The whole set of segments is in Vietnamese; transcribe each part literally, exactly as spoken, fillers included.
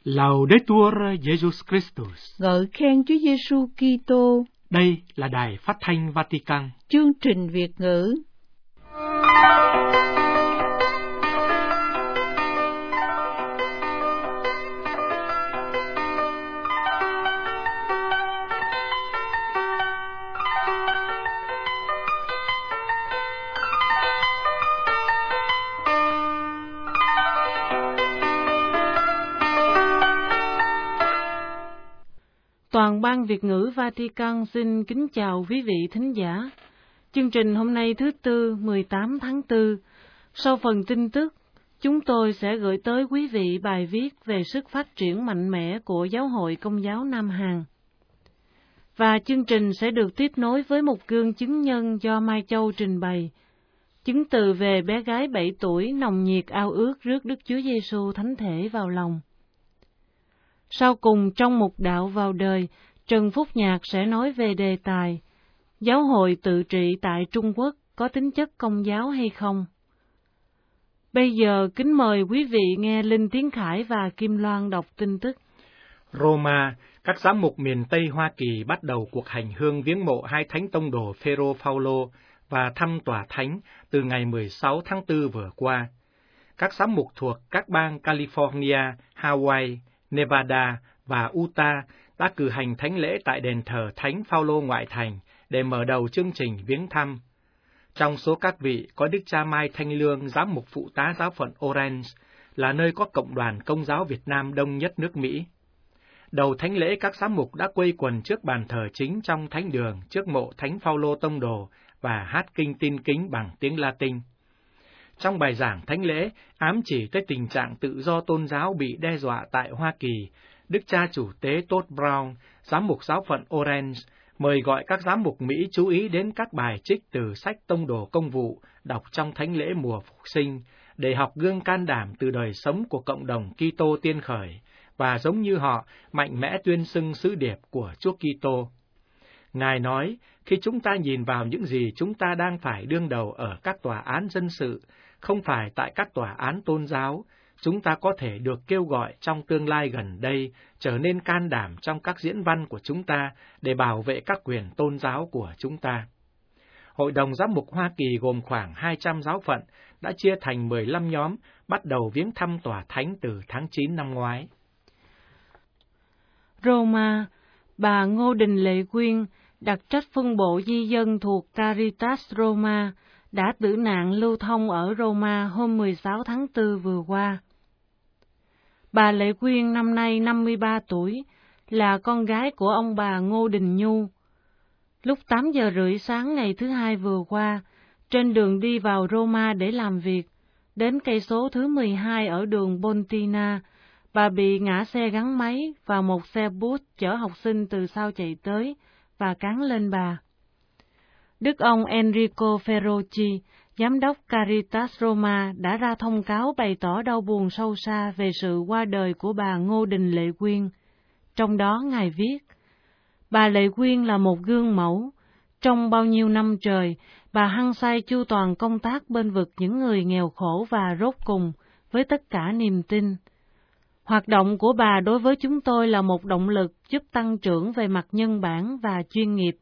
Laudetur Jesus Christus. Ngợi khen Chúa Giêsu Kitô. Đây là đài phát thanh Vatican. Chương trình Việt ngữ. Toàn ban Việt ngữ Vatican xin kính chào quý vị thính giả. Chương trình hôm nay thứ Tư, mười tám tháng tư. Sau phần tin tức, chúng tôi sẽ gửi tới quý vị bài viết về sức phát triển mạnh mẽ của Giáo hội Công giáo Nam Hàn. Và chương trình sẽ được tiếp nối với một gương chứng nhân do Mai Châu trình bày. Chứng từ về bé gái bảy tuổi nồng nhiệt ao ước rước Đức Chúa Giêsu Thánh Thể vào lòng. Sau cùng, trong mục đạo vào đời, Trần Phúc Nhạc sẽ nói về đề tài Giáo hội tự trị tại Trung Quốc có tính chất công giáo hay không? Bây giờ, kính mời quý vị nghe Linh Tiến Khải và Kim Loan đọc tin tức. Roma, các giám mục miền Tây Hoa Kỳ bắt đầu cuộc hành hương viếng mộ hai thánh tông đồ Phêrô Phaolô và thăm tòa thánh từ ngày mười sáu tháng tư vừa qua. Các giám mục thuộc các bang California, Hawaii, Nevada và Utah đã cử hành thánh lễ tại đền thờ Thánh Phaolô ngoại thành để mở đầu chương trình viếng thăm. Trong số các vị có Đức cha Mai Thanh Lương, giám mục phụ tá giáo phận Orange, là nơi có cộng đoàn Công giáo Việt Nam đông nhất nước Mỹ. Đầu thánh lễ, các giám mục đã quây quần trước bàn thờ chính trong thánh đường trước mộ Thánh Phaolô tông đồ và hát kinh tin kính bằng tiếng Latin. Trong bài giảng thánh lễ, ám chỉ tới tình trạng tự do tôn giáo bị đe dọa tại Hoa Kỳ, Đức cha chủ tế Todd Brown, giám mục giáo phận Orange, mời gọi các giám mục Mỹ chú ý đến các bài trích từ sách Tông đồ Công vụ đọc trong thánh lễ mùa Phục sinh, để học gương can đảm từ đời sống của cộng đồng Kitô tiên khởi, và giống như họ, mạnh mẽ tuyên xưng sứ điệp của Chúa Kitô. Ngài nói, khi chúng ta nhìn vào những gì chúng ta đang phải đương đầu ở các tòa án dân sự, không phải tại các tòa án tôn giáo, chúng ta có thể được kêu gọi trong tương lai gần đây trở nên can đảm trong các diễn văn của chúng ta để bảo vệ các quyền tôn giáo của chúng ta. Hội đồng Giám mục Hoa Kỳ gồm khoảng hai trăm giáo phận đã chia thành mười lăm nhóm, bắt đầu viếng thăm tòa thánh từ tháng chín năm ngoái. Roma, bà Ngô Đình Lệ Quyên, đặc trách phân bộ di dân thuộc Caritas Roma, đã tử nạn lưu thông ở Roma hôm mười sáu tháng tư vừa qua. Bà Lệ Quyên năm nay năm mươi ba tuổi, là con gái của ông bà Ngô Đình Nhu. Lúc tám giờ rưỡi sáng ngày thứ Hai vừa qua, trên đường đi vào Roma để làm việc, đến cây số thứ mười hai ở đường Pontina, bà bị ngã xe gắn máy và một xe bus chở học sinh từ sau chạy tới và cán lên bà. Đức ông Enrico Ferrucci, giám đốc Caritas Roma, đã ra thông cáo bày tỏ đau buồn sâu xa về sự qua đời của bà Ngô Đình Lệ Quyên. Trong đó Ngài viết, bà Lệ Quyên là một gương mẫu. Trong bao nhiêu năm trời, bà hăng say chu toàn công tác bên vực những người nghèo khổ và rốt cùng, với tất cả niềm tin. Hoạt động của bà đối với chúng tôi là một động lực giúp tăng trưởng về mặt nhân bản và chuyên nghiệp.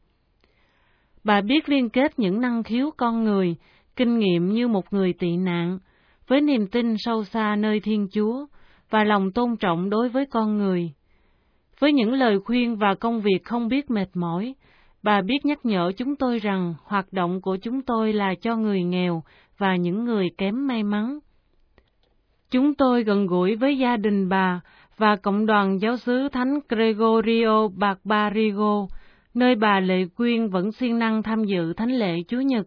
Bà biết liên kết những năng khiếu con người, kinh nghiệm như một người tị nạn, với niềm tin sâu xa nơi Thiên Chúa và lòng tôn trọng đối với con người. Với những lời khuyên và công việc không biết mệt mỏi, bà biết nhắc nhở chúng tôi rằng hoạt động của chúng tôi là cho người nghèo và những người kém may mắn. Chúng tôi gần gũi với gia đình bà và cộng đoàn giáo xứ Thánh Gregorio Barbarigo, nơi bà Lệ Quyên vẫn siêng năng tham dự thánh lễ Chúa Nhật.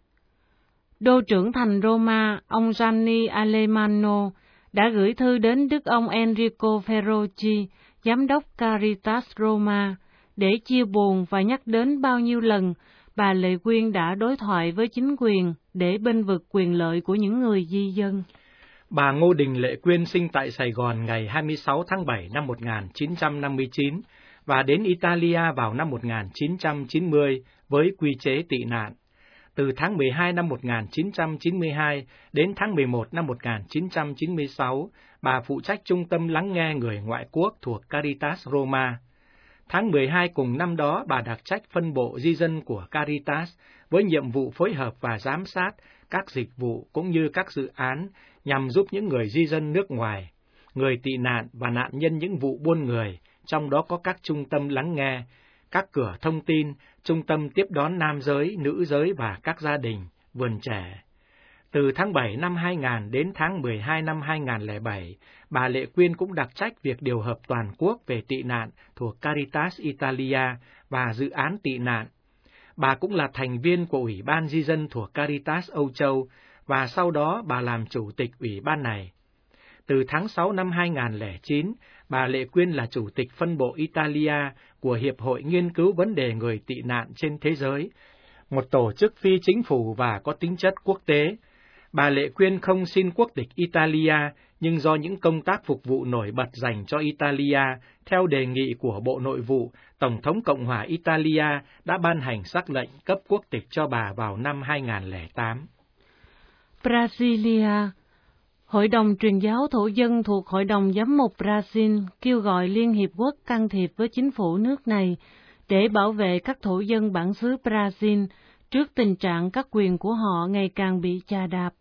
Đô trưởng thành Roma, ông Gianni Alemanno, đã gửi thư đến Đức ông Enrico Ferrucci, giám đốc Caritas Roma, để chia buồn và nhắc đến bao nhiêu lần bà Lệ Quyên đã đối thoại với chính quyền để bênh vực quyền lợi của những người di dân. Bà Ngô Đình Lệ Quyên sinh tại Sài Gòn ngày hai mươi sáu tháng bảy năm một nghìn chín trăm năm mươi chín và đến Italia vào năm một nghìn chín trăm chín mươi với quy chế tị nạn. Từ tháng mười hai năm một nghìn chín trăm chín mươi hai đến tháng mười một năm một nghìn chín trăm chín mươi sáu, bà phụ trách trung tâm lắng nghe người ngoại quốc thuộc Caritas Roma. Tháng mười hai cùng năm đó, bà đặc trách phân bộ di dân của Caritas với nhiệm vụ phối hợp và giám sát các dịch vụ cũng như các dự án nhằm giúp những người di dân nước ngoài, người tị nạn và nạn nhân những vụ buôn người, trong đó có các trung tâm lắng nghe, các cửa thông tin, trung tâm tiếp đón nam giới, nữ giới và các gia đình, vườn trẻ. Từ tháng bảy năm hai nghìn đến tháng mười hai năm hai nghìn không trăm lẻ bảy, bà Lệ Quyên cũng đặc trách việc điều hợp toàn quốc về tị nạn thuộc Caritas Italia và dự án tị nạn. Bà cũng là thành viên của Ủy ban Di dân thuộc Caritas Âu Châu, và sau đó bà làm chủ tịch ủy ban này. Từ tháng sáu năm hai nghìn không trăm lẻ chín, bà Lệ Quyên là chủ tịch phân bộ Italia của Hiệp hội Nghiên cứu vấn đề người tị nạn trên thế giới, một tổ chức phi chính phủ và có tính chất quốc tế. Bà Lệ Quyên không xin quốc tịch Italia, nhưng do những công tác phục vụ nổi bật dành cho Italia, theo đề nghị của Bộ Nội vụ, Tổng thống Cộng hòa Italia đã ban hành sắc lệnh cấp quốc tịch cho bà vào năm hai nghìn không trăm lẻ tám. Brasilia. Hội đồng truyền giáo thổ dân thuộc Hội đồng Giám mục Brazil kêu gọi Liên Hiệp Quốc can thiệp với chính phủ nước này để bảo vệ các thổ dân bản xứ Brazil trước tình trạng các quyền của họ ngày càng bị chà đạp.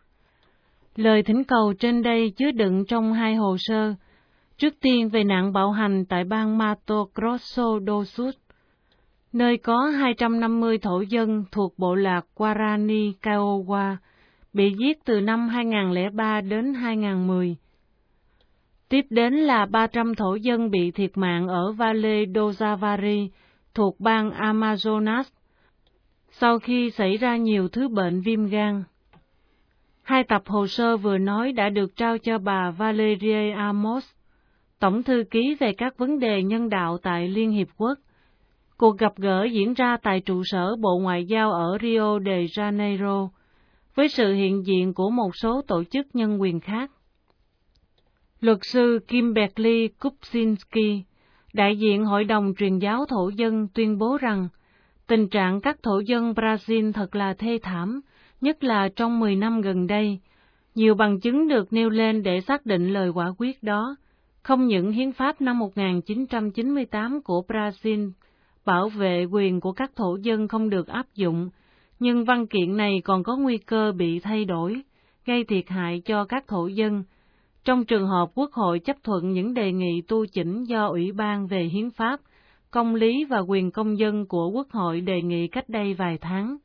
Lời thỉnh cầu trên đây chứa đựng trong hai hồ sơ, trước tiên về nạn bạo hành tại bang Mato Grosso do Sul, nơi có hai trăm năm mươi thổ dân thuộc bộ lạc Guarani Kiowa, bị giết từ năm hai nghìn không trăm lẻ ba đến hai nghìn không trăm mười. Tiếp đến là ba trăm thổ dân bị thiệt mạng ở Vale do Javari, thuộc bang Amazonas, sau khi xảy ra nhiều thứ bệnh viêm gan. Hai tập hồ sơ vừa nói đã được trao cho bà Valeria Amos, Tổng thư ký về các vấn đề nhân đạo tại Liên Hiệp Quốc. Cuộc gặp gỡ diễn ra tại trụ sở Bộ Ngoại giao ở Rio de Janeiro, với sự hiện diện của một số tổ chức nhân quyền khác. Luật sư Kimberly Kupczynski, đại diện Hội đồng truyền giáo thổ dân, tuyên bố rằng tình trạng các thổ dân Brazil thật là thê thảm, nhất là trong mười năm gần đây. Nhiều bằng chứng được nêu lên để xác định lời quả quyết đó. Không những hiến pháp năm một nghìn chín trăm chín mươi tám của Brazil bảo vệ quyền của các thổ dân không được áp dụng, nhưng văn kiện này còn có nguy cơ bị thay đổi, gây thiệt hại cho các thổ dân, trong trường hợp Quốc hội chấp thuận những đề nghị tu chỉnh do Ủy ban về Hiến pháp, Công lý và Quyền Công dân của Quốc hội đề nghị cách đây vài tháng.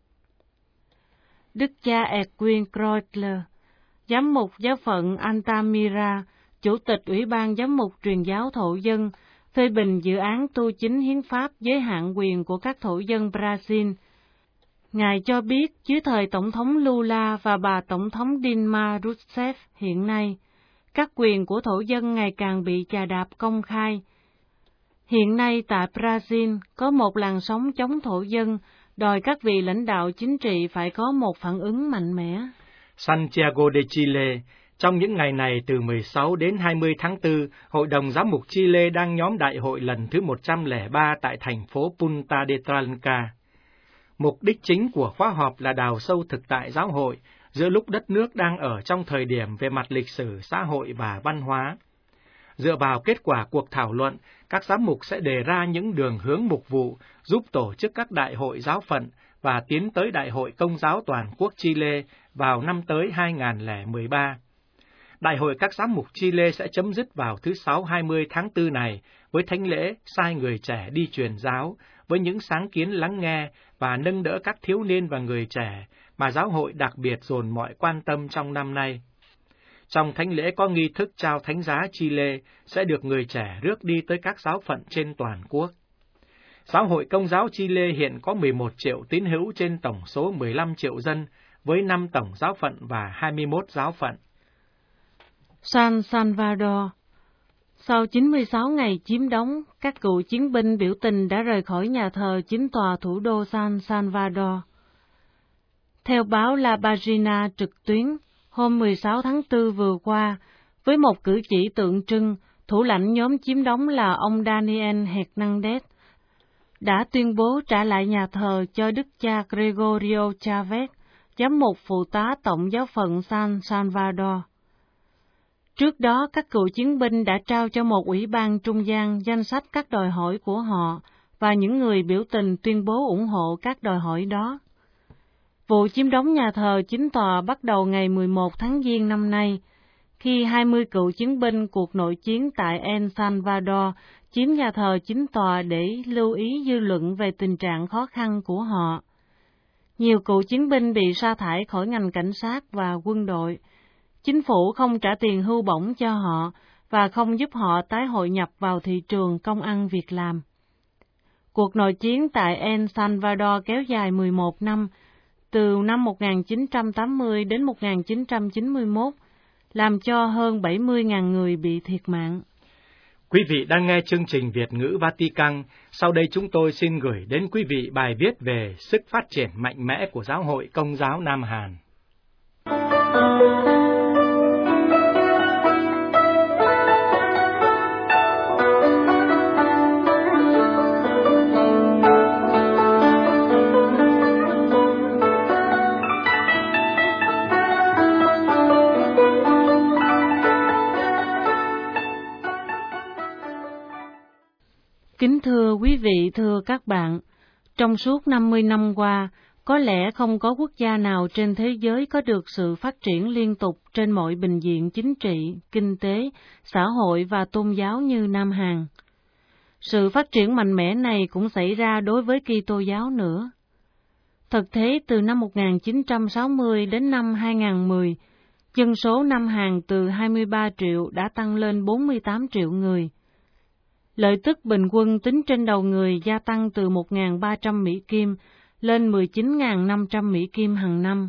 Đức cha Edwin Kreutler, giám mục giáo phận Altamira, chủ tịch Ủy ban Giám mục truyền giáo thổ dân, phê bình dự án tu chỉnh hiến pháp giới hạn quyền của các thổ dân Brazil. Ngài cho biết dưới thời Tổng thống Lula và bà Tổng thống Dilma Rousseff hiện nay, các quyền của thổ dân ngày càng bị chà đạp công khai. Hiện nay tại Brazil có một làn sóng chống thổ dân, đòi các vị lãnh đạo chính trị phải có một phản ứng mạnh mẽ. Santiago de Chile. Trong những ngày này từ mười sáu đến hai mươi tháng tư, Hội đồng Giám mục Chile đang nhóm đại hội lần thứ một trăm lẻ ba tại thành phố Punta de Tranca. Mục đích chính của khóa họp là đào sâu thực tại giáo hội, giữa lúc đất nước đang ở trong thời điểm về mặt lịch sử, xã hội và văn hóa. Dựa vào kết quả cuộc thảo luận, các giám mục sẽ đề ra những đường hướng mục vụ, giúp tổ chức các đại hội giáo phận và tiến tới Đại hội Công giáo Toàn quốc Chile vào năm tới hai nghìn không trăm lẻ mười ba. Đại hội các giám mục Chile sẽ chấm dứt vào thứ Sáu hai mươi tháng tư này với thánh lễ sai người trẻ đi truyền giáo, với những sáng kiến lắng nghe và nâng đỡ các thiếu niên và người trẻ mà giáo hội đặc biệt dồn mọi quan tâm trong năm nay. Trong thánh lễ có nghi thức trao thánh giá Chile sẽ được người trẻ rước đi tới các giáo phận trên toàn quốc. Giáo hội Công giáo Chile hiện có mười một triệu tín hữu trên tổng số mười lăm triệu dân, với năm tổng giáo phận và hai mươi mốt giáo phận. San Salvador. Sau chín mươi sáu ngày chiếm đóng, các cựu chiến binh biểu tình đã rời khỏi nhà thờ chính tòa thủ đô San Salvador. Theo báo La Pagina trực tuyến, hôm mười sáu tháng tư vừa qua, với một cử chỉ tượng trưng, thủ lãnh nhóm chiếm đóng là ông Daniel Hernandez đã tuyên bố trả lại nhà thờ cho đức cha Gregorio Chavez, giám mục phụ tá Tổng giáo phận San Salvador. Trước đó, các cựu chiến binh đã trao cho một ủy ban trung gian danh sách các đòi hỏi của họ và những người biểu tình tuyên bố ủng hộ các đòi hỏi đó. Vụ chiếm đóng nhà thờ chính tòa bắt đầu ngày mười một tháng Giêng năm nay, khi hai mươi cựu chiến binh cuộc nội chiến tại El Salvador chiếm nhà thờ chính tòa để lưu ý dư luận về tình trạng khó khăn của họ. Nhiều cựu chiến binh bị sa thải khỏi ngành cảnh sát và quân đội. Chính phủ không trả tiền hưu bổng cho họ và không giúp họ tái hội nhập vào thị trường công ăn việc làm. Cuộc nội chiến tại El Salvador kéo dài mười một năm, từ năm một nghìn chín trăm tám mươi đến một nghìn chín trăm chín mươi mốt, làm cho hơn bảy mươi nghìn người bị thiệt mạng. Quý vị đang nghe chương trình Việt ngữ Vatican. Sau đây chúng tôi xin gửi đến quý vị bài viết về sức phát triển mạnh mẽ của Giáo hội Công giáo Nam Hàn. Kính thưa quý vị, thưa các bạn, trong suốt năm mươi năm qua, có lẽ không có quốc gia nào trên thế giới có được sự phát triển liên tục trên mọi bình diện chính trị, kinh tế, xã hội và tôn giáo như Nam Hàn. Sự phát triển mạnh mẽ này cũng xảy ra đối với Kitô giáo nữa. Thực tế, từ năm một nghìn chín trăm sáu mươi đến năm hai nghìn không trăm mười, dân số Nam Hàn từ hai mươi ba triệu đã tăng lên bốn mươi tám triệu người. Lợi tức bình quân tính trên đầu người gia tăng từ một nghìn ba trăm Mỹ Kim lên mười chín nghìn năm trăm Mỹ Kim hàng năm.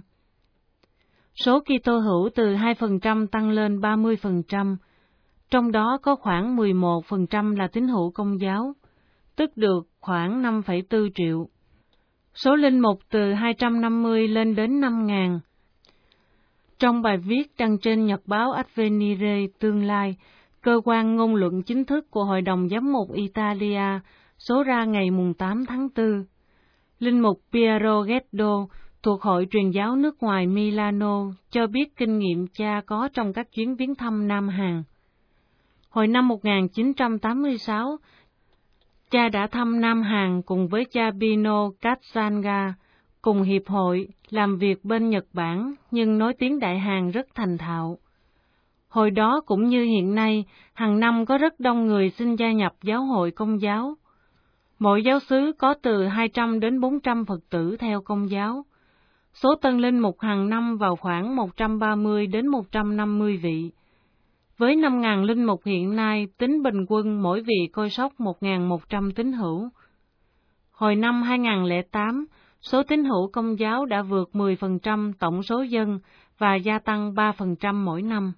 Số Kitô hữu từ hai phần trăm tăng lên ba mươi phần trăm, trong đó có khoảng mười một phần trăm là tín hữu Công giáo, tức được khoảng năm phẩy bốn triệu. Số linh mục từ hai trăm năm mươi lên đến năm nghìn. Trong bài viết đăng trên nhật báo Avvenire Tương lai, cơ quan ngôn luận chính thức của Hội đồng Giám mục Italia, số ra ngày tám tháng tư, linh mục Piero Ghetto thuộc Hội truyền giáo nước ngoài Milano cho biết kinh nghiệm cha có trong các chuyến viếng thăm Nam Hàn. Hồi năm một nghìn chín trăm tám mươi sáu, cha đã thăm Nam Hàn cùng với cha Pino Katsanga, cùng hiệp hội, làm việc bên Nhật Bản nhưng nói tiếng Đại Hàn rất thành thạo. Hồi đó cũng như hiện nay, hàng năm có rất đông người xin gia nhập giáo hội Công giáo. Mỗi giáo xứ có từ hai trăm đến bốn trăm Phật tử theo Công giáo. Số tân linh mục hàng năm vào khoảng một trăm ba mươi đến một trăm năm mươi vị. Với năm nghìn linh mục hiện nay, tính bình quân mỗi vị coi sóc một nghìn một trăm tín hữu. Hồi năm hai nghìn không trăm lẻ tám, số tín hữu Công giáo đã vượt mười phần trăm tổng số dân và gia tăng ba phần trăm mỗi năm.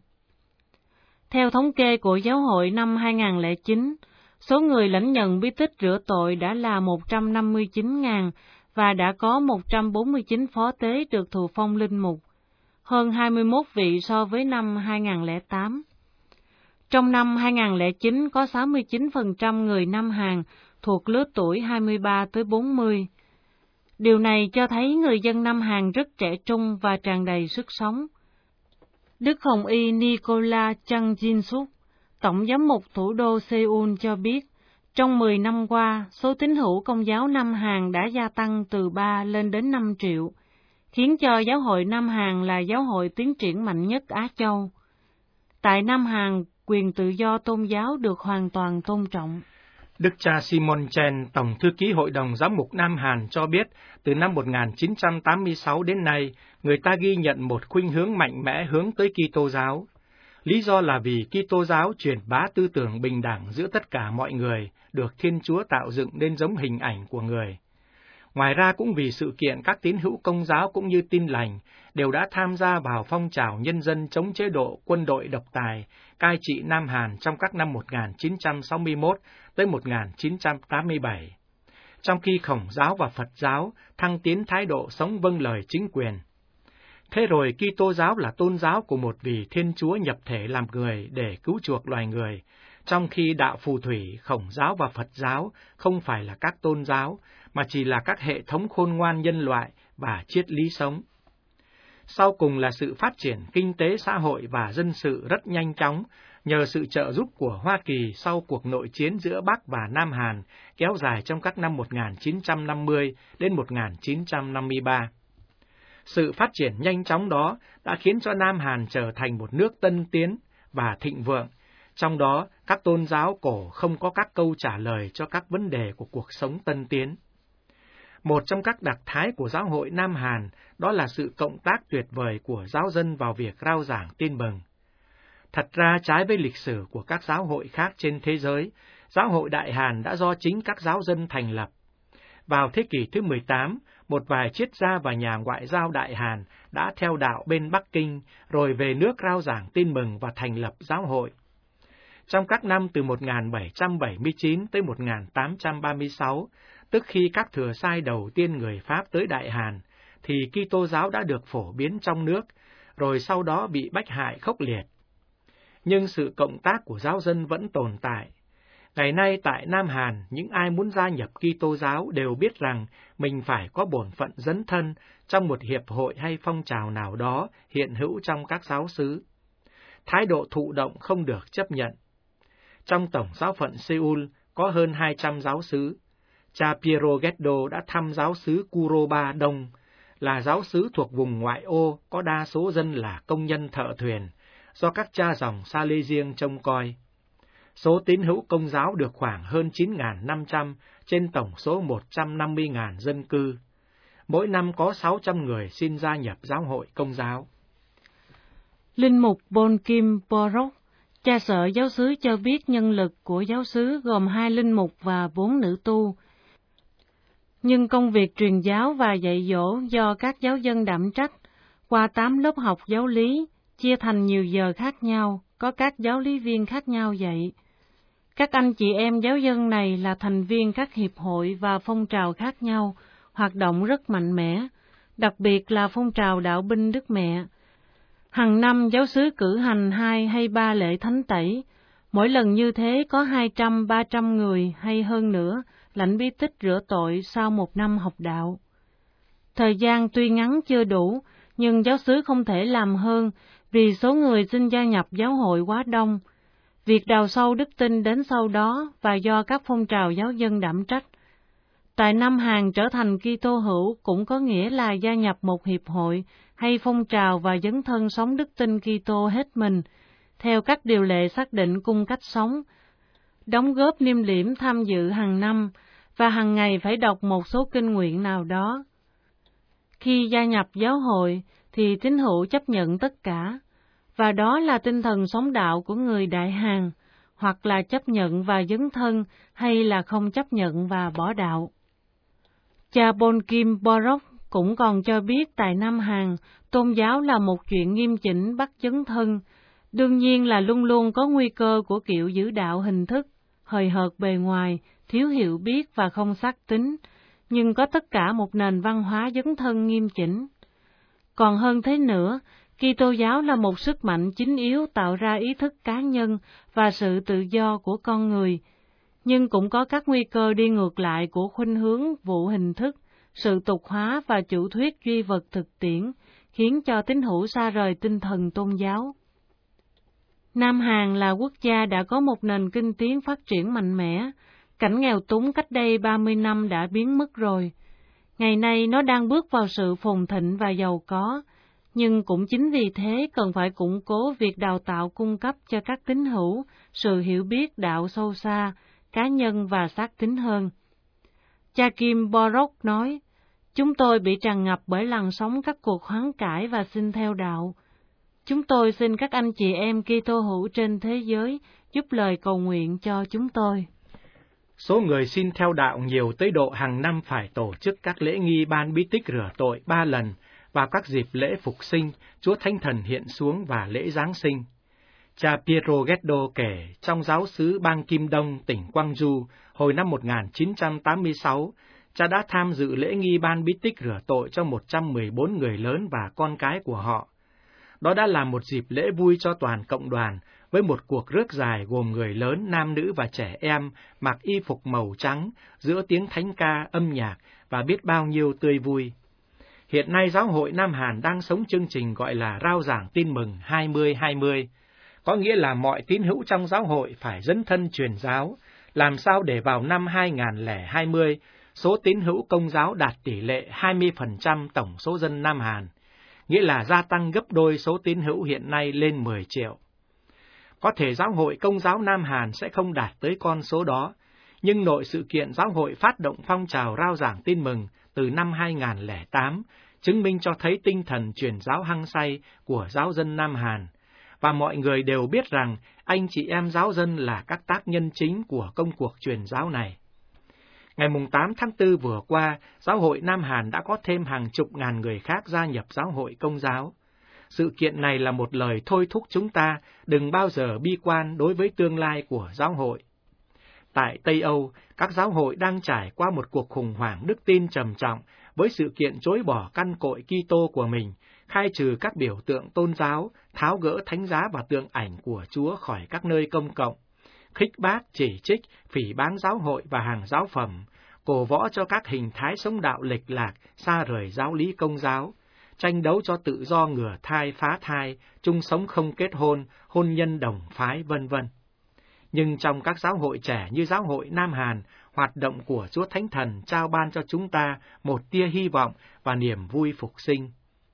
Theo thống kê của giáo hội năm hai nghìn không trăm lẻ chín, số người lãnh nhận bí tích rửa tội đã là một trăm năm mươi chín nghìn và đã có một trăm bốn mươi chín phó tế được thụ phong linh mục, hơn hai mươi mốt vị so với năm hai nghìn không trăm lẻ tám. Trong năm hai nghìn không trăm lẻ chín có sáu mươi chín phần trăm người Nam Hàn thuộc lứa tuổi hai mươi ba tới bốn mươi. Điều này cho thấy người dân Nam Hàn rất trẻ trung và tràn đầy sức sống. Đức Hồng Y Nicola Chung Jin Suk, Tổng giám mục thủ đô Seoul cho biết, trong mười năm qua, số tín hữu Công giáo Nam Hàn đã gia tăng từ ba lên đến năm triệu, khiến cho giáo hội Nam Hàn là giáo hội tiến triển mạnh nhất Á Châu. Tại Nam Hàn, quyền tự do tôn giáo được hoàn toàn tôn trọng. Đức cha Simon Chen, Tổng thư ký Hội đồng Giám mục Nam Hàn cho biết, từ năm một nghìn chín trăm tám mươi sáu đến nay, người ta ghi nhận một khuynh hướng mạnh mẽ hướng tới Kitô giáo. Lý do là vì Kitô giáo truyền bá tư tưởng bình đẳng giữa tất cả mọi người, được Thiên Chúa tạo dựng nên giống hình ảnh của người. Ngoài ra cũng vì sự kiện các tín hữu Công giáo cũng như Tin lành đều đã tham gia vào phong trào nhân dân chống chế độ quân đội độc tài, cai trị Nam Hàn trong các năm một nghìn chín trăm sáu mươi mốt tới một nghìn chín trăm tám mươi bảy, trong khi Khổng giáo và Phật giáo thăng tiến thái độ sống vâng lời chính quyền. Thế rồi Kitô giáo là tôn giáo của một vị Thiên Chúa nhập thể làm người để cứu chuộc loài người, trong khi đạo phù thủy, Khổng giáo và Phật giáo không phải là các tôn giáo, mà chỉ là các hệ thống khôn ngoan nhân loại và triết lý sống. Sau cùng là sự phát triển kinh tế xã hội và dân sự rất nhanh chóng, nhờ sự trợ giúp của Hoa Kỳ sau cuộc nội chiến giữa Bắc và Nam Hàn kéo dài trong các năm một nghìn chín trăm năm mươi đến một nghìn chín trăm năm mươi ba. Sự phát triển nhanh chóng đó đã khiến cho Nam Hàn trở thành một nước tân tiến và thịnh vượng, trong đó các tôn giáo cổ không có các câu trả lời cho các vấn đề của cuộc sống tân tiến. Một trong các đặc thái của giáo hội Nam Hàn đó là sự cộng tác tuyệt vời của giáo dân vào việc rao giảng tin mừng. Thật ra, trái với lịch sử của các giáo hội khác trên thế giới, giáo hội Đại Hàn đã do chính các giáo dân thành lập. Vào thế kỷ thứ mười tám, một vài triết gia và nhà ngoại giao Đại Hàn đã theo đạo bên Bắc Kinh, rồi về nước rao giảng tin mừng và thành lập giáo hội. Trong các năm từ một nghìn bảy trăm bảy mươi chín tới một nghìn tám trăm ba mươi sáu, tức khi các thừa sai đầu tiên người Pháp tới Đại Hàn, thì Kitô giáo đã được phổ biến trong nước, rồi sau đó bị bách hại khốc liệt. Nhưng sự cộng tác của giáo dân vẫn tồn tại. Ngày nay tại Nam Hàn, những ai muốn gia nhập Kitô giáo đều biết rằng mình phải có bổn phận dấn thân trong một hiệp hội hay phong trào nào đó hiện hữu trong các giáo xứ. Thái độ thụ động không được chấp nhận. Trong tổng giáo phận Seoul có hơn hai trăm giáo xứ. Cha Piero Getto đã thăm giáo xứ Kuroba Đông, là giáo xứ thuộc vùng ngoại ô có đa số dân là công nhân thợ thuyền, do các cha dòng Salesian trông coi. Số tín hữu Công giáo được khoảng hơn chín nghìn năm trăm trên tổng số một trăm năm mươi nghìn dân cư. Mỗi năm có sáu trăm người xin gia nhập giáo hội Công giáo. Linh mục Bon Kim Porok, cha sở giáo xứ cho biết nhân lực của giáo xứ gồm hai linh mục và bốn nữ tu. Nhưng công việc truyền giáo và dạy dỗ do các giáo dân đảm trách, qua tám lớp học giáo lý, chia thành nhiều giờ khác nhau, có các giáo lý viên khác nhau dạy. Các anh chị em giáo dân này là thành viên các hiệp hội và phong trào khác nhau, hoạt động rất mạnh mẽ, đặc biệt là phong trào đạo binh Đức Mẹ. Hàng năm giáo xứ cử hành hai hay ba lễ thánh tẩy, mỗi lần như thế có hai trăm ba trăm người hay hơn nữa lãnh bí tích rửa tội sau một năm học đạo. Thời gian tuy ngắn chưa đủ, nhưng giáo xứ không thể làm hơn vì số người xin gia nhập giáo hội quá đông. Việc đào sâu đức tin đến sau đó và do các phong trào giáo dân đảm trách. Tại Nam Hàn trở thành Kitô hữu cũng có nghĩa là gia nhập một hiệp hội hay phong trào và dấn thân sống đức tin Kitô hết mình, theo các điều lệ xác định cung cách sống, đóng góp niêm liễm tham dự hàng năm và hàng ngày phải đọc một số kinh nguyện nào đó. Khi gia nhập giáo hội thì tín hữu chấp nhận tất cả, và đó là tinh thần sống đạo của người Đại Hàn, hoặc là chấp nhận và dấn thân hay là không chấp nhận và bỏ đạo. Cha Bon Kim Porok cũng còn cho biết tại Nam Hàn, tôn giáo là một chuyện nghiêm chỉnh bắt dấn thân, đương nhiên là luôn luôn có nguy cơ của kiểu giữ đạo hình thức, hời hợt bề ngoài, thiếu hiểu biết và không xác tín, nhưng có tất cả một nền văn hóa dấn thân nghiêm chỉnh. Còn hơn thế nữa, Kitô giáo là một sức mạnh chính yếu tạo ra ý thức cá nhân và sự tự do của con người, nhưng cũng có các nguy cơ đi ngược lại của khuynh hướng vụ hình thức, sự tục hóa và chủ thuyết duy vật thực tiễn, khiến cho tín hữu xa rời tinh thần tôn giáo. Nam Hàn là quốc gia đã có một nền kinh tế phát triển mạnh mẽ, cảnh nghèo túng cách đây ba mươi năm đã biến mất rồi. Ngày nay nó đang bước vào sự phồn thịnh và giàu có, nhưng cũng chính vì thế cần phải củng cố việc đào tạo cung cấp cho các tín hữu sự hiểu biết đạo sâu xa, cá nhân và xác tín hơn. Cha Kim Porok nói, chúng tôi bị tràn ngập bởi làn sóng các cuộc hoán cải và xin theo đạo. Chúng tôi xin các anh chị em Kitô hữu trên thế giới giúp lời cầu nguyện cho chúng tôi. Số người xin theo đạo nhiều tới độ hàng năm phải tổ chức các lễ nghi ban bí tích rửa tội ba lần vào các dịp lễ phục sinh, Chúa Thánh Thần hiện xuống và lễ Giáng sinh. Cha Piero Getto kể trong giáo xứ bang Kim Đông, tỉnh Gwangju, hồi năm một nghìn chín trăm tám mươi sáu, cha đã tham dự lễ nghi ban bí tích rửa tội cho một trăm mười bốn người lớn và con cái của họ. Đó đã là một dịp lễ vui cho toàn cộng đoàn, với một cuộc rước dài gồm người lớn, nam nữ và trẻ em, mặc y phục màu trắng, giữa tiếng thánh ca, âm nhạc và biết bao nhiêu tươi vui. Hiện nay Giáo hội Nam Hàn đang sống chương trình gọi là rao giảng tin mừng hai mươi hai mươi, có nghĩa là mọi tín hữu trong giáo hội phải dấn thân truyền giáo, làm sao để vào năm hai nghìn không trăm hai mươi, số tín hữu Công giáo đạt tỷ lệ hai mươi phần trăm tổng số dân Nam Hàn, nghĩa là gia tăng gấp đôi số tín hữu hiện nay lên mười triệu. Có thể Giáo hội Công giáo Nam Hàn sẽ không đạt tới con số đó, nhưng nội sự kiện giáo hội phát động phong trào rao giảng tin mừng từ năm hai nghìn không trăm lẻ tám, chứng minh cho thấy tinh thần truyền giáo hăng say của giáo dân Nam Hàn, và mọi người đều biết rằng anh chị em giáo dân là các tác nhân chính của công cuộc truyền giáo này. Ngày tám tháng tư vừa qua, Giáo hội Nam Hàn đã có thêm hàng chục ngàn người khác gia nhập Giáo hội Công giáo. Sự kiện này là một lời thôi thúc chúng ta đừng bao giờ bi quan đối với tương lai của giáo hội. Tại Tây Âu, các giáo hội đang trải qua một cuộc khủng hoảng đức tin trầm trọng với sự kiện chối bỏ căn cội Kitô của mình, khai trừ các biểu tượng tôn giáo, tháo gỡ thánh giá và tượng ảnh của Chúa khỏi các nơi công cộng, khích bác, chỉ trích, phỉ báng giáo hội và hàng giáo phẩm, cổ võ cho các hình thái sống đạo lệch lạc, xa rời giáo lý Công giáo, tranh đấu cho tự do ngửa thai phá thai, chung sống không kết hôn, hôn nhân đồng phái, vân vân. Nhưng trong các giáo hội trẻ như Giáo hội Nam Hàn, hoạt động của Chúa Thánh Thần trao ban cho chúng ta một tia hy vọng và niềm vui phục sinh.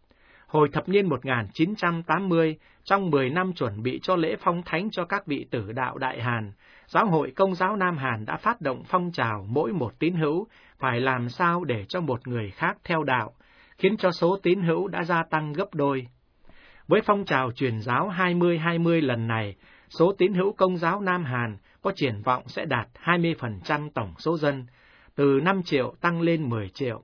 Hồi thập niên một nghìn chín trăm tám mươi, trong mười năm chuẩn bị cho lễ phong thánh cho các vị tử đạo Đại Hàn, Giáo hội Công giáo Nam Hàn đã phát động phong trào mỗi một tín hữu phải làm sao để cho một người khác theo đạo, khiến cho số tín hữu đã gia tăng gấp đôi. Với phong trào truyền giáo hai mươi hai mươi lần này, số tín hữu Công giáo Nam Hàn có triển vọng sẽ đạt hai mươi phần trăm tổng số dân, từ năm triệu tăng lên mười triệu.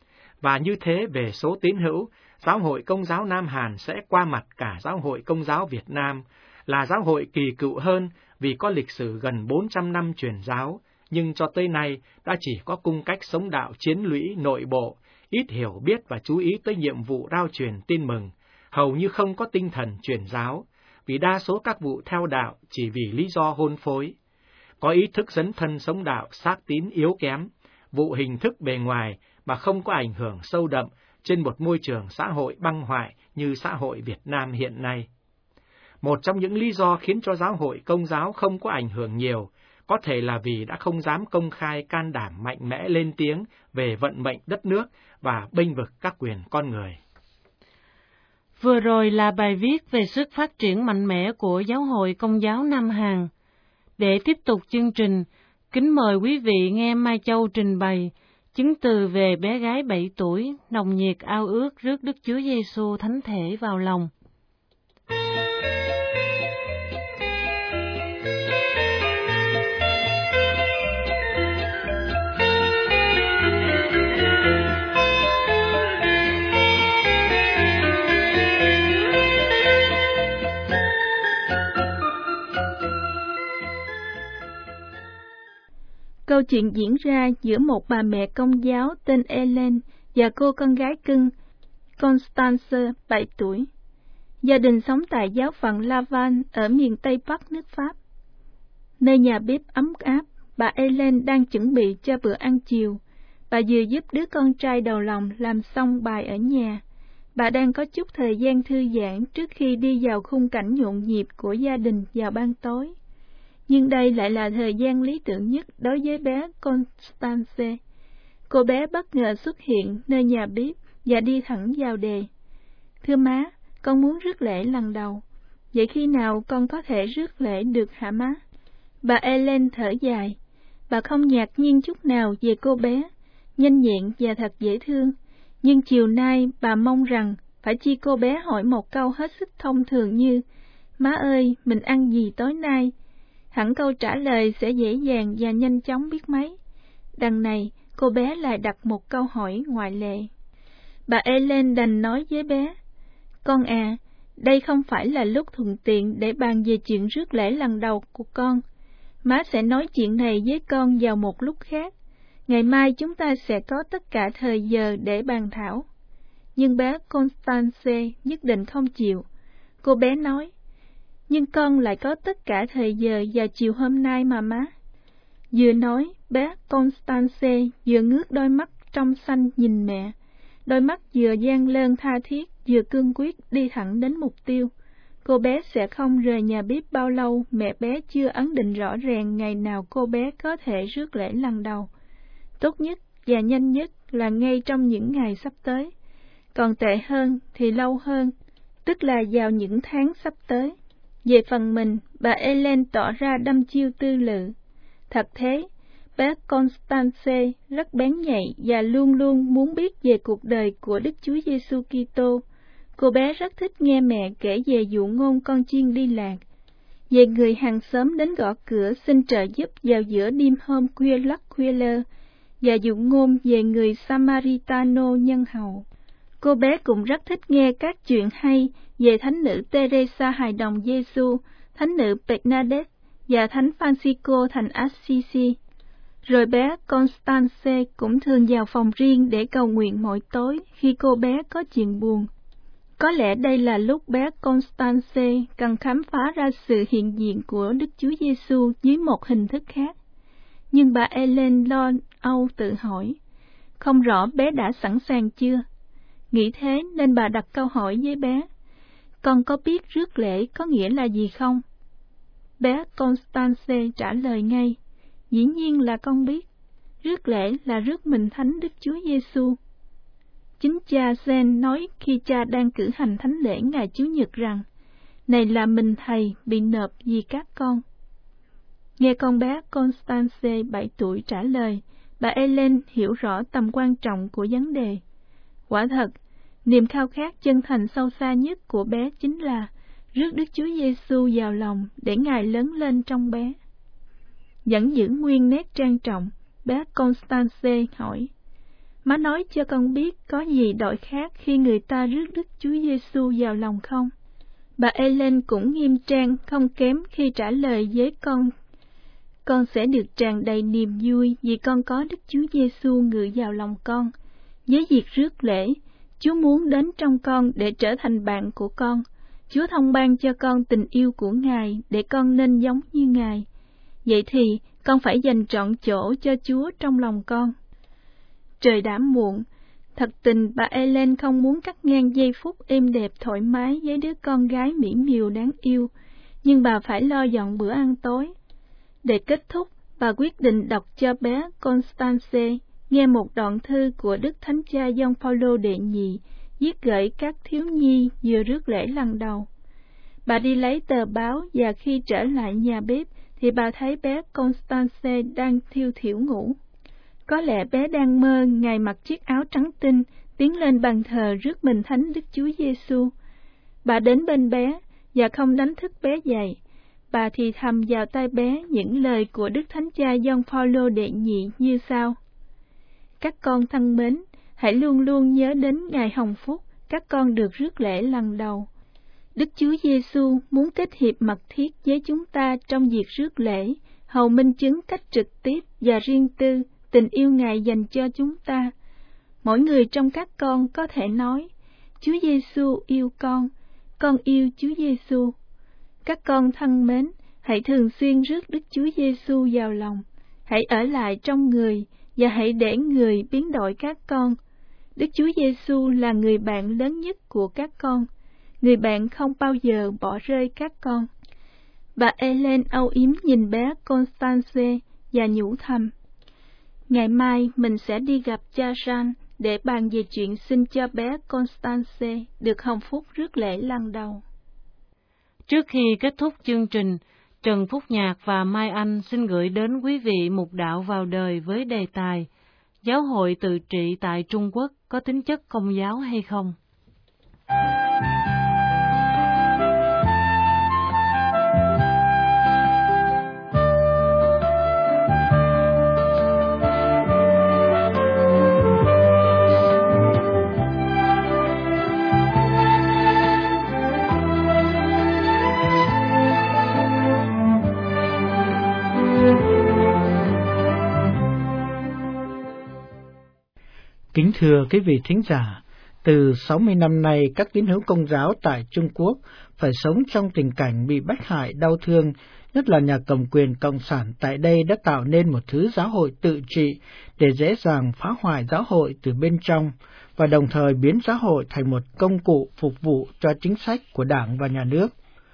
Và như thế về số tín hữu, Giáo hội Công giáo Nam Hàn sẽ qua mặt cả Giáo hội Công giáo Việt Nam, là giáo hội kỳ cựu hơn vì có lịch sử gần bốn trăm năm truyền giáo, nhưng cho tới nay đã chỉ có cung cách sống đạo chiến lũy nội bộ, ít hiểu biết và chú ý tới nhiệm vụ rao truyền tin mừng, hầu như không có tinh thần truyền giáo, vì đa số các vụ theo đạo chỉ vì lý do hôn phối. Có ý thức dấn thân sống đạo xác tín yếu kém, vụ hình thức bề ngoài mà không có ảnh hưởng sâu đậm trên một môi trường xã hội băng hoại như xã hội Việt Nam hiện nay. Một trong những lý do khiến cho giáo hội Công giáo không có ảnh hưởng nhiều, có thể là vì đã không dám công khai can đảm mạnh mẽ lên tiếng về vận mệnh đất nước và bênh vực các quyền con người. Vừa rồi là bài viết về sức phát triển mạnh mẽ của Giáo hội Công giáo Nam Hàn. Để tiếp tục chương trình, kính mời quý vị nghe Mai Châu trình bày chứng từ về bé gái bảy tuổi nồng nhiệt ao ước rước Đức Chúa Giêsu thánh thể vào lòng. Câu chuyện diễn ra giữa một bà mẹ Công giáo tên Ellen và cô con gái cưng Constance, bảy tuổi. Gia đình sống tại giáo phận Laval ở miền Tây Bắc nước Pháp. Nơi nhà bếp ấm áp, bà Ellen đang chuẩn bị cho bữa ăn chiều. Bà vừa giúp đứa con trai đầu lòng làm xong bài ở nhà. Bà đang có chút thời gian thư giãn trước khi đi vào khung cảnh nhộn nhịp của gia đình vào ban tối. Nhưng đây lại là thời gian lý tưởng nhất đối với bé Constance. Cô bé bất ngờ xuất hiện nơi nhà bếp và đi thẳng vào đề. Thưa má, con muốn rước lễ lần đầu. Vậy khi nào con có thể rước lễ được hả má? Bà Ellen thở dài. Bà không ngạc nhiên chút nào về cô bé, nhanh nhẹn và thật dễ thương. Nhưng chiều nay bà mong rằng phải chi cô bé hỏi một câu hết sức thông thường như: Má ơi, mình ăn gì tối nay? Hẳn câu trả lời sẽ dễ dàng và nhanh chóng biết mấy. Đằng này, cô bé lại đặt một câu hỏi ngoại lệ. Bà Ellen đành nói với bé: Con à, đây không phải là lúc thuận tiện để bàn về chuyện rước lễ lần đầu của con. Má sẽ nói chuyện này với con vào một lúc khác. Ngày mai chúng ta sẽ có tất cả thời giờ để bàn thảo. Nhưng bé Constance nhất định không chịu. Cô bé nói, nhưng con lại có tất cả thời giờ vào chiều hôm nay mà má. Vừa nói, bé Constance vừa ngước đôi mắt trong xanh nhìn mẹ, đôi mắt vừa gian lơn tha thiết, vừa cương quyết đi thẳng đến mục tiêu. Cô bé sẽ không rời nhà bếp bao lâu, mẹ bé chưa ấn định rõ ràng ngày nào cô bé có thể rước lễ lần đầu. Tốt nhất và nhanh nhất là ngay trong những ngày sắp tới, còn tệ hơn thì lâu hơn, tức là vào những tháng sắp tới. Về phần mình, bà Ellen tỏ ra đăm chiêu tư lự. Thật thế, bé Constance rất bén nhạy và luôn luôn muốn biết về cuộc đời của Đức Chúa Giêsu Kitô. Cô bé rất thích nghe mẹ kể về dụ ngôn con chiên đi lạc, về người hàng xóm đến gõ cửa xin trợ giúp vào giữa đêm hôm khuya lắc khuya lơ, và dụ ngôn về người Samaritano nhân hậu. Cô bé cũng rất thích nghe các chuyện hay về thánh nữ Teresa hài đồng Giêsu, thánh nữ Bernadette và thánh Francisco thành Assisi. Rồi bé Constance cũng thường vào phòng riêng để cầu nguyện mỗi tối khi cô bé có chuyện buồn. Có lẽ đây là lúc bé Constance cần khám phá ra sự hiện diện của Đức Chúa Giêsu dưới một hình thức khác. Nhưng bà Ellen lo âu tự hỏi, không rõ bé đã sẵn sàng chưa? Nghĩ thế nên bà đặt câu hỏi với bé, con có biết rước lễ có nghĩa là gì không? Bé Constance trả lời ngay, dĩ nhiên là con biết, rước lễ là rước mình thánh Đức Chúa Giêsu. Chính cha Gen nói khi cha đang cử hành thánh lễ ngày Chủ nhật rằng, này là mình thầy bị nộp vì các con. Nghe con bé Constance bảy tuổi trả lời, bà Ellen hiểu rõ tầm quan trọng của vấn đề. Quả thật, niềm khao khát chân thành sâu xa nhất của bé chính là rước Đức Chúa Giêsu vào lòng để Ngài lớn lên trong bé. Vẫn giữ nguyên nét trang trọng, bé Constance hỏi, má nói cho con biết có gì đổi khác khi người ta rước Đức Chúa Giêsu vào lòng không? Bà Ellen cũng nghiêm trang không kém khi trả lời với con, con sẽ được tràn đầy niềm vui vì con có Đức Chúa Giêsu ngự vào lòng con. Với việc rước lễ, Chúa muốn đến trong con để trở thành bạn của con. Chúa thông ban cho con tình yêu của Ngài để con nên giống như Ngài. Vậy thì con phải dành trọn chỗ cho Chúa trong lòng con. Trời đã muộn, thật tình bà Ellen không muốn cắt ngang giây phút êm đẹp thoải mái với đứa con gái mỹ miều đáng yêu, nhưng bà phải lo dọn bữa ăn tối. Để kết thúc, bà quyết định đọc cho bé Constance nghe một đoạn thư của Đức Thánh Cha Gioan Phaolô đệ nhị viết gửi các thiếu nhi vừa rước lễ lần đầu. Bà đi lấy tờ báo và khi trở lại nhà bếp thì bà thấy bé Constance đang thiêu thiểu ngủ. Có lẽ bé đang mơ Ngài mặc chiếc áo trắng tinh tiến lên bàn thờ rước mình thánh Đức Chúa Giêsu. Bà đến bên bé và không đánh thức bé dậy. Bà thì thầm vào tai bé những lời của Đức Thánh Cha Gioan Phaolô đệ nhị như sau: Các con thân mến, hãy luôn luôn nhớ đến ngày hồng phúc các con được rước lễ lần đầu. Đức Chúa Giêsu muốn kết hiệp mật thiết với chúng ta trong việc rước lễ, hầu minh chứng cách trực tiếp và riêng tư tình yêu Ngài dành cho chúng ta. Mỗi người trong các con có thể nói: Chúa Giêsu yêu con, con yêu Chúa Giêsu. Các con thân mến, hãy thường xuyên rước Đức Chúa Giêsu vào lòng, hãy ở lại trong người và hãy để người biến đổi các con. Đức Chúa Giêsu là người bạn lớn nhất của các con, người bạn không bao giờ bỏ rơi các con. Bà Ellen âu yếm nhìn bé Constance và nhủ thầm: Ngày mai mình sẽ đi gặp cha Jean để bàn về chuyện xin cho bé Constance được hồng phúc rước lễ lần đầu. Trước khi kết thúc chương trình, Trần Phúc Nhạc và Mai Anh xin gửi đến quý vị mục đạo vào đời với đề tài: Giáo hội tự trị tại Trung Quốc có tính chất công giáo hay không? Kính thưa quý vị thính giả, từ sáu mươi năm nay, các tín hữu Công giáo tại Trung Quốc phải sống trong tình cảnh bị bách hại đau thương, nhất là nhà cầm quyền cộng sản tại đây đã tạo nên một thứ giáo hội tự trị để dễ dàng phá hoại giáo hội từ bên trong và đồng thời biến giáo hội thành một công cụ phục vụ cho chính sách của Đảng và nhà nước.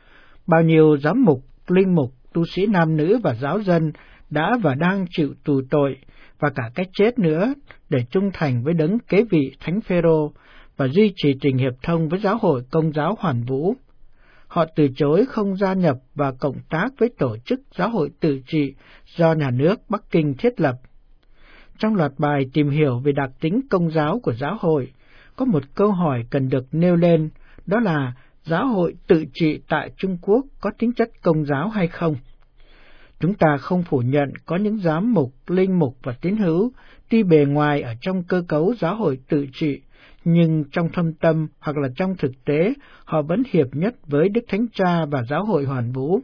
Bao nhiêu giám mục, linh mục, tu sĩ nam nữ và giáo dân đã và đang chịu tù tội và cả cái chết nữa để trung thành với đấng kế vị Thánh Phêrô và duy trì tình hiệp thông với giáo hội Công giáo Hoàn Vũ. Họ từ chối không gia nhập và cộng tác với tổ chức giáo hội tự trị do nhà nước Bắc Kinh thiết lập. Trong loạt bài tìm hiểu về đặc tính công giáo của giáo hội, có một câu hỏi cần được nêu lên, đó là giáo hội tự trị tại Trung Quốc có tính chất công giáo hay không? Chúng ta không phủ nhận có những giám mục, linh mục và tín hữu, tuy bề ngoài ở trong cơ cấu giáo hội tự trị, nhưng trong thâm tâm hoặc là trong thực tế, họ vẫn hiệp nhất với Đức Thánh Cha và giáo hội Hoàn Vũ.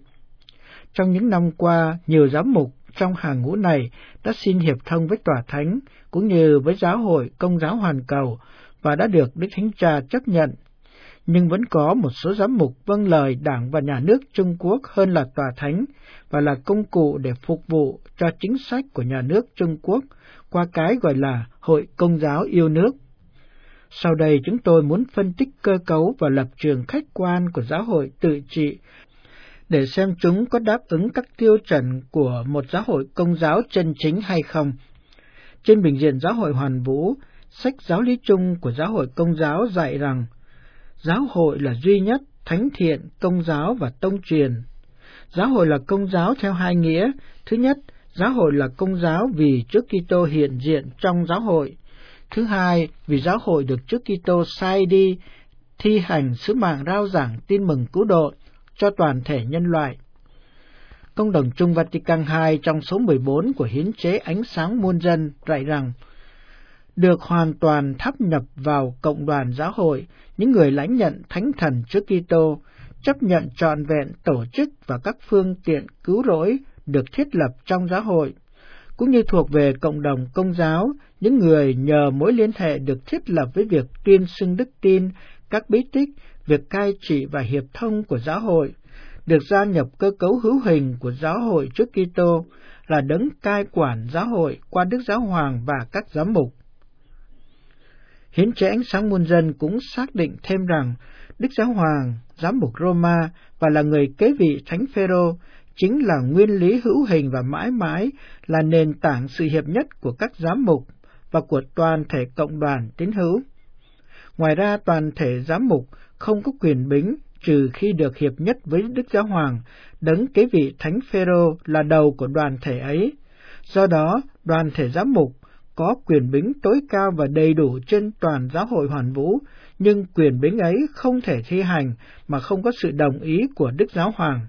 Trong những năm qua, nhiều giám mục trong hàng ngũ này đã xin hiệp thông với Tòa Thánh, cũng như với giáo hội Công giáo Hoàn Cầu, và đã được Đức Thánh Cha chấp nhận. Nhưng vẫn có một số giám mục vâng lời Đảng và nhà nước Trung Quốc hơn là Tòa Thánh, và là công cụ để phục vụ cho chính sách của nhà nước Trung Quốc qua cái gọi là Hội Công giáo yêu nước. Sau đây chúng tôi muốn phân tích cơ cấu và lập trường khách quan của giáo hội tự trị để xem chúng có đáp ứng các tiêu chuẩn của một giáo hội công giáo chân chính hay không. Trên bình diện giáo hội Hoàn Vũ, sách giáo lý chung của giáo hội công giáo dạy rằng giáo hội là duy nhất, thánh thiện, công giáo và tông truyền. Giáo hội là công giáo theo hai nghĩa. Thứ nhất, giáo hội là công giáo vì Chúa Kitô hiện diện trong giáo hội. Thứ hai, vì giáo hội được Chúa Kitô sai đi thi hành sứ mạng rao giảng tin mừng cứu độ cho toàn thể nhân loại. Công đồng chung Vatican hai trong số mười bốn của hiến chế Ánh sáng muôn dân dạy rằng được hoàn toàn tháp nhập vào cộng đoàn giáo hội, những người lãnh nhận Thánh Thần Chúa Kitô, chấp nhận trọn vẹn tổ chức và các phương tiện cứu rỗi được thiết lập trong giáo hội, cũng như thuộc về cộng đồng công giáo, những người nhờ mối liên hệ được thiết lập với việc tuyên xưng đức tin, các bí tích, việc cai trị và hiệp thông của giáo hội, được gia nhập cơ cấu hữu hình của giáo hội Chúa Kitô, là đấng cai quản giáo hội qua Đức Giáo Hoàng và các giám mục. Hiến chế Ánh sáng muôn dân cũng xác định thêm rằng Đức Giáo Hoàng, giám mục Roma và là người kế vị Thánh Phêrô chính là nguyên lý hữu hình và mãi mãi là nền tảng sự hiệp nhất của các giám mục và của toàn thể cộng đoàn tín hữu. Ngoài ra, toàn thể giám mục không có quyền bính trừ khi được hiệp nhất với Đức Giáo Hoàng, đấng kế vị Thánh Phêrô là đầu của đoàn thể ấy. Do đó, đoàn thể giám mục có quyền bính tối cao và đầy đủ trên toàn giáo hội Hoàn Vũ, nhưng quyền bính ấy không thể thi hành mà không có sự đồng ý của Đức Giáo Hoàng.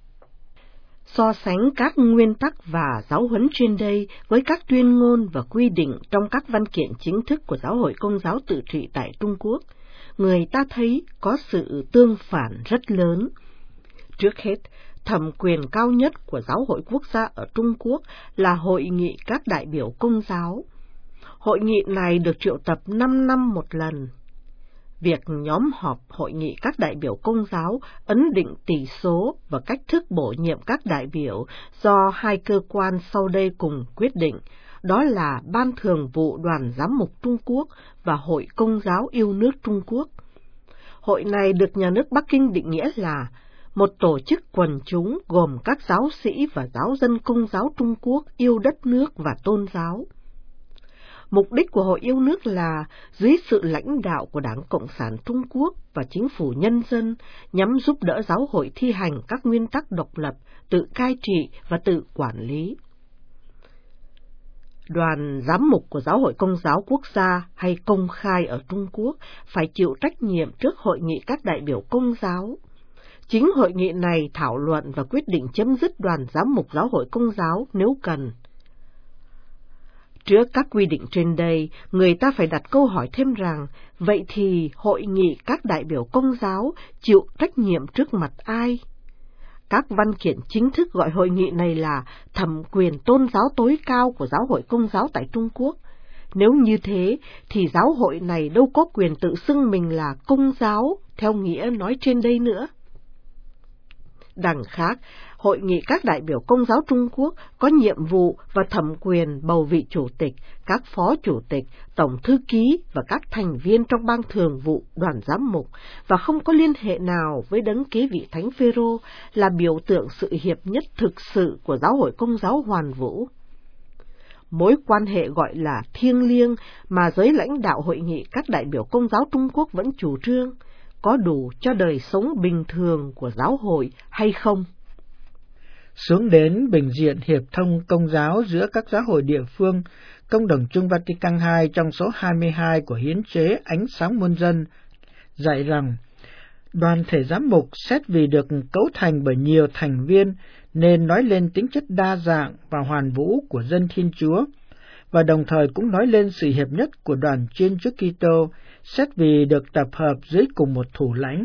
So sánh các nguyên tắc và giáo huấn trên đây với các tuyên ngôn và quy định trong các văn kiện chính thức của giáo hội Công giáo tự trị tại Trung Quốc, người ta thấy có sự tương phản rất lớn. Trước hết, thẩm quyền cao nhất của giáo hội quốc gia ở Trung Quốc là Hội nghị các đại biểu Công giáo. Hội nghị này được triệu tập năm năm một lần. Việc nhóm họp Hội nghị các đại biểu Công giáo ấn định tỷ số và cách thức bổ nhiệm các đại biểu do hai cơ quan sau đây cùng quyết định, đó là Ban Thường vụ Đoàn Giám mục Trung Quốc và Hội Công giáo yêu nước Trung Quốc. Hội này được nhà nước Bắc Kinh định nghĩa là một tổ chức quần chúng gồm các giáo sĩ và giáo dân Công giáo Trung Quốc yêu đất nước và tôn giáo. Mục đích của Hội yêu nước là, dưới sự lãnh đạo của Đảng Cộng sản Trung Quốc và Chính phủ Nhân dân, nhằm giúp đỡ giáo hội thi hành các nguyên tắc độc lập, tự cai trị và tự quản lý. Đoàn giám mục của Giáo hội Công giáo Quốc gia hay công khai ở Trung Quốc phải chịu trách nhiệm trước Hội nghị các đại biểu Công giáo. Chính hội nghị này thảo luận và quyết định chấm dứt đoàn giám mục Giáo hội Công giáo nếu cần. Trước các quy định trên đây, người ta phải đặt câu hỏi thêm rằng, vậy thì Hội nghị các đại biểu Công giáo chịu trách nhiệm trước mặt ai? Các văn kiện chính thức gọi hội nghị này là thẩm quyền tôn giáo tối cao của Giáo hội Công giáo tại Trung Quốc. Nếu như thế, thì giáo hội này đâu có quyền tự xưng mình là Công giáo, theo nghĩa nói trên đây nữa. Đằng khác, Hội nghị các đại biểu Công giáo Trung Quốc có nhiệm vụ và thẩm quyền bầu vị chủ tịch, các phó chủ tịch, tổng thư ký và các thành viên trong ban thường vụ đoàn giám mục, và không có liên hệ nào với đấng kế vị Thánh Phêrô, là biểu tượng sự hiệp nhất thực sự của Giáo hội Công giáo hoàn vũ. Mối quan hệ gọi là thiêng liêng mà giới lãnh đạo Hội nghị các đại biểu Công giáo Trung Quốc vẫn chủ trương, có đủ cho đời sống bình thường của giáo hội hay không? Xuống đến bình diện hiệp thông công giáo giữa các giáo hội địa phương, Công đồng chung Vatican hai trong số hai mươi hai của hiến chế Ánh sáng muôn dân dạy rằng, đoàn thể giám mục xét vì được cấu thành bởi nhiều thành viên nên nói lên tính chất đa dạng và hoàn vũ của dân Thiên Chúa, và đồng thời cũng nói lên sự hiệp nhất của đoàn trên Chúa Kitô, xét vì được tập hợp dưới cùng một thủ lãnh.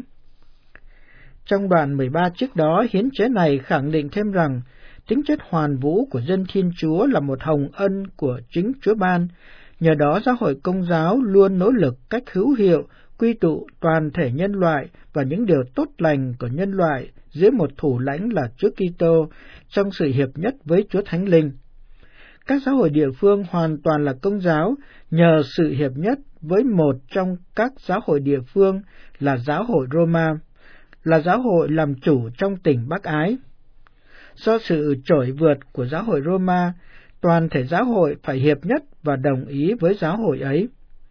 Trong đoạn mười ba trước đó, hiến chế này khẳng định thêm rằng tính chất hoàn vũ của dân Thiên Chúa là một hồng ân của chính Chúa ban, nhờ đó giáo hội Công giáo luôn nỗ lực cách hữu hiệu quy tụ toàn thể nhân loại và những điều tốt lành của nhân loại dưới một thủ lãnh là Chúa Kitô trong sự hiệp nhất với Chúa Thánh Linh. Các giáo hội địa phương hoàn toàn là Công giáo nhờ sự hiệp nhất với một trong các giáo hội địa phương là giáo hội Roma, là giáo hội làm chủ trong tỉnh Bắc Ái. Do sự trỗi vượt của giáo hội Roma, toàn thể giáo hội phải hiệp nhất và đồng ý với giáo hội ấy.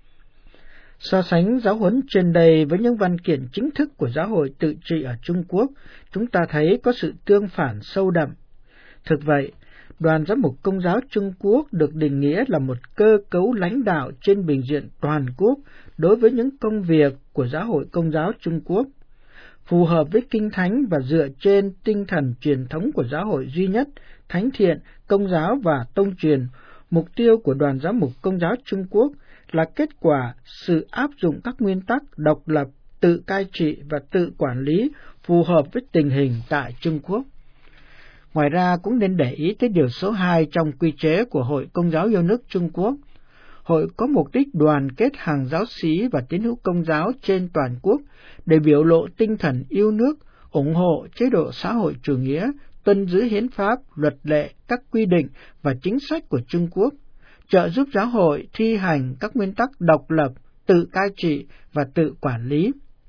So sánh giáo huấn trên đây với những văn kiện chính thức của giáo hội tự trị ở Trung Quốc, chúng ta thấy có sự tương phản sâu đậm. Thực vậy, đoàn giám mục Công giáo Trung Quốc được định nghĩa là một cơ cấu lãnh đạo trên bình diện toàn quốc đối với những công việc của giáo hội Công giáo Trung Quốc, phù hợp với Kinh Thánh và dựa trên tinh thần truyền thống của giáo hội duy nhất, thánh thiện, công giáo và tông truyền. Mục tiêu của đoàn giám mục Công giáo Trung Quốc là kết quả sự áp dụng các nguyên tắc độc lập, tự cai trị và tự quản lý phù hợp với tình hình tại Trung Quốc. Ngoài ra cũng nên để ý tới điều số hai trong quy chế của Hội Công giáo yêu nước Trung Quốc. Hội có mục đích đoàn kết hàng giáo sĩ và tín hữu Công giáo trên toàn quốc để biểu lộ tinh thần yêu nước, ủng hộ chế độ xã hội chủ nghĩa, tuân giữ hiến pháp, luật lệ, các quy định và chính sách của Trung Quốc, trợ giúp giáo hội thi hành các nguyên tắc độc lập, tự cai trị và tự quản lý.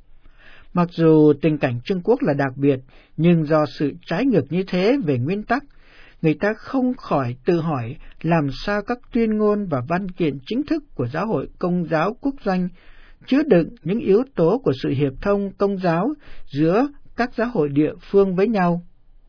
Mặc dù tình cảnh Trung Quốc là đặc biệt, nhưng do sự trái ngược như thế về nguyên tắc, người ta không khỏi tự hỏi làm sao các tuyên ngôn và văn kiện chính thức của giáo hội Công giáo quốc doanh chứa đựng những yếu tố của sự hiệp thông công giáo giữa các giáo hội địa phương với nhau.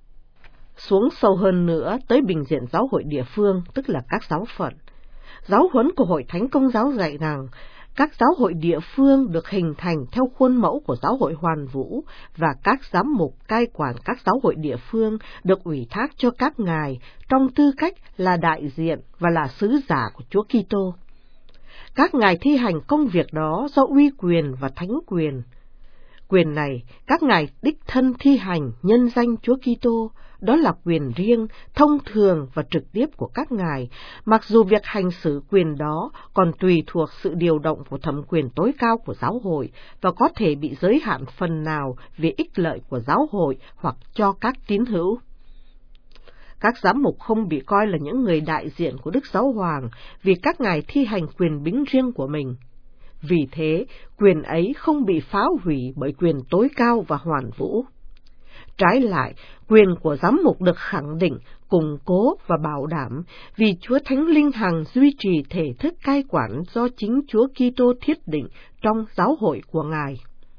Xuống sâu hơn nữa tới bình diện giáo hội địa phương, tức là các giáo phận. Giáo huấn của Hội Thánh Công giáo dạy rằng các giáo hội địa phương được hình thành theo khuôn mẫu của giáo hội hoàn vũ, và các giám mục cai quản các giáo hội địa phương được ủy thác cho các ngài trong tư cách là đại diện và là sứ giả của Chúa Kitô. Các ngài thi hành công việc đó do uy quyền và thánh quyền. Quyền này các ngài đích thân thi hành nhân danh Chúa Kitô, đó là quyền riêng, thông thường và trực tiếp của các ngài, mặc dù việc hành xử quyền đó còn tùy thuộc sự điều động của thẩm quyền tối cao của giáo hội và có thể bị giới hạn phần nào vì ích lợi của giáo hội hoặc cho các tín hữu. Các giám mục không bị coi là những người đại diện của Đức Giáo Hoàng vì các ngài thi hành quyền bính riêng của mình. Vì thế, quyền ấy không bị phá hủy bởi quyền tối cao và hoàn vũ. Trái lại, quyền của giám mục được khẳng định, củng cố và bảo đảm vì Chúa Thánh Linh hằng duy trì thể thức cai quản do chính Chúa Kitô thiết định trong giáo hội của Ngài.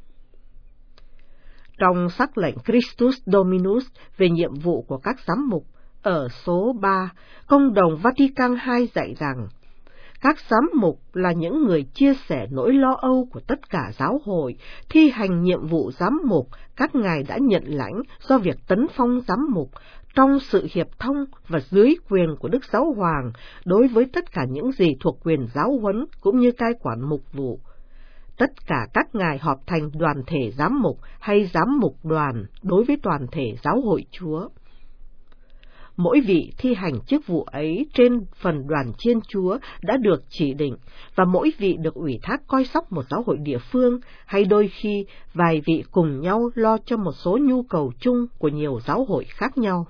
Trong sắc lệnh Christus Dominus về nhiệm vụ của các giám mục, ở số ba, Công đồng Vatican hai dạy rằng, các giám mục là những người chia sẻ nỗi lo âu của tất cả giáo hội, thi hành nhiệm vụ giám mục các ngài đã nhận lãnh do việc tấn phong giám mục trong sự hiệp thông và dưới quyền của Đức Giáo Hoàng đối với tất cả những gì thuộc quyền giáo huấn cũng như cai quản mục vụ. Tất cả các ngài họp thành đoàn thể giám mục hay giám mục đoàn đối với toàn thể giáo hội Chúa. Mỗi vị thi hành chức vụ ấy trên phần đoàn Chiên Chúa đã được chỉ định, và mỗi vị được ủy thác coi sóc một giáo hội địa phương, hay đôi khi vài vị cùng nhau lo cho một số nhu cầu chung của nhiều giáo hội khác nhau.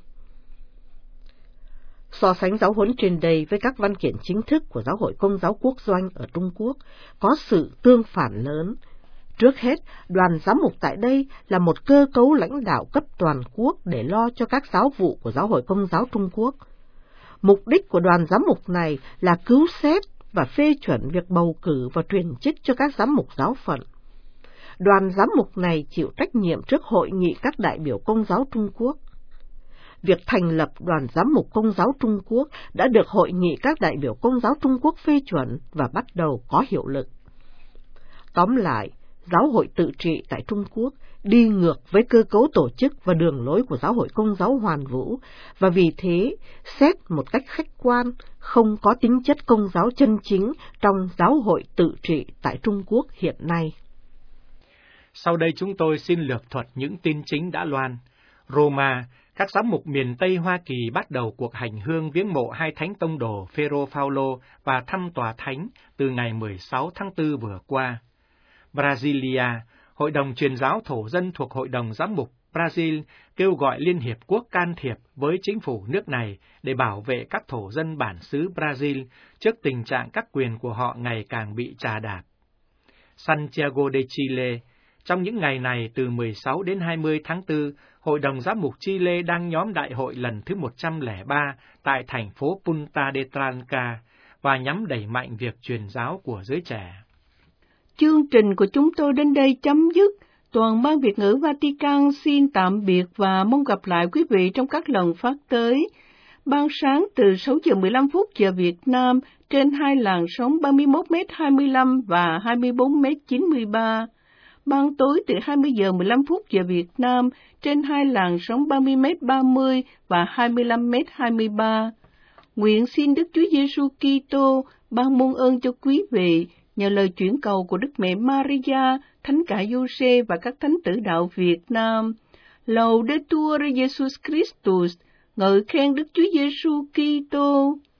So sánh giáo huấn trên đây với các văn kiện chính thức của Giáo hội Công giáo Quốc doanh ở Trung Quốc có sự tương phản lớn. Trước hết, đoàn giám mục tại đây là một cơ cấu lãnh đạo cấp toàn quốc để lo cho các giáo vụ của Giáo hội Công giáo Trung Quốc. Mục đích của đoàn giám mục này là cứu xét và phê chuẩn việc bầu cử và truyền chức cho các giám mục giáo phận. Đoàn giám mục này chịu trách nhiệm trước Hội nghị các đại biểu Công giáo Trung Quốc. Việc thành lập đoàn giám mục Công giáo Trung Quốc đã được Hội nghị các đại biểu Công giáo Trung Quốc phê chuẩn và bắt đầu có hiệu lực. Tóm lại, Giáo hội tự trị tại Trung Quốc đi ngược với cơ cấu tổ chức và đường lối của Giáo hội Công giáo Hoàn Vũ, và vì thế, xét một cách khách quan, không có tính chất công giáo chân chính trong Giáo hội tự trị tại Trung Quốc hiện nay. Sau đây chúng tôi xin lược thuật những tin chính đã loan. Roma, các giám mục miền Tây Hoa Kỳ bắt đầu cuộc hành hương viếng mộ hai thánh tông đồ Phêrô Phaolô và thăm tòa thánh từ ngày mười sáu tháng tư vừa qua. Brasilia, Hội đồng truyền giáo thổ dân thuộc Hội đồng giám mục Brazil kêu gọi Liên Hiệp Quốc can thiệp với chính phủ nước này để bảo vệ các thổ dân bản xứ Brazil trước tình trạng các quyền của họ ngày càng bị trà đạp. Santiago de Chile, trong những ngày này từ mười sáu đến hai mươi tháng tư, Hội đồng giám mục Chile đang nhóm đại hội lần thứ một trăm lẻ ba tại thành phố Punta de Tranca và nhắm đẩy mạnh việc truyền giáo của giới trẻ. Chương trình của chúng tôi đến đây chấm dứt. Toàn ban Việt ngữ Vatican xin tạm biệt và mong gặp lại quý vị trong các lần phát tới. Ban sáng từ sáu giờ mười lăm phút giờ Việt Nam trên hai làn sóng ba mươi mốt mét hai mươi lăm và hai mươi bốn mét chín mươi ba. Ban tối từ hai mươi giờ mười lăm phút giờ Việt Nam trên hai làn sóng ba mươi mét ba mươi và hai mươi lăm mét hai mươi ba. Nguyện xin Đức Chúa Giêsu Kitô ban muôn ơn cho quý vị nhờ lời chuyển cầu của Đức Mẹ Maria, Thánh cả Giuse và các thánh tử đạo Việt Nam. Laudetur Jesus Christus, ngợi khen Đức Chúa Giêsu Kitô.